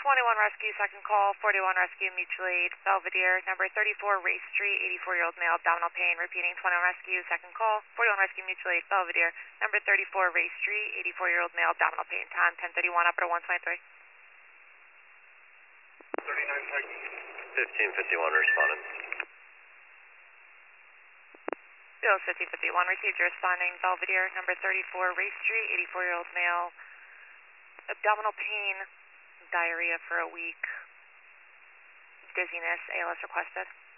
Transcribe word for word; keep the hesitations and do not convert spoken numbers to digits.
twenty-one Rescue, second call, forty-one Rescue, mutual aid, Belvedere, number thirty-four Race Street, eighty-four-year-old male, abdominal pain, repeating twenty-one Rescue, second call, forty-one Rescue, mutual aid, Belvedere, number thirty-four Race Street, eighty-four-year-old male, abdominal pain, time ten thirty-one, upper one twenty-three. thirty-nine Pike. fifteen fifty-one responding. Bill fifteen fifty-one, received, you're responding, Belvedere, number thirty-four Race Street, eighty-four-year-old male, abdominal pain, diarrhea for a week, dizziness, A L S requested.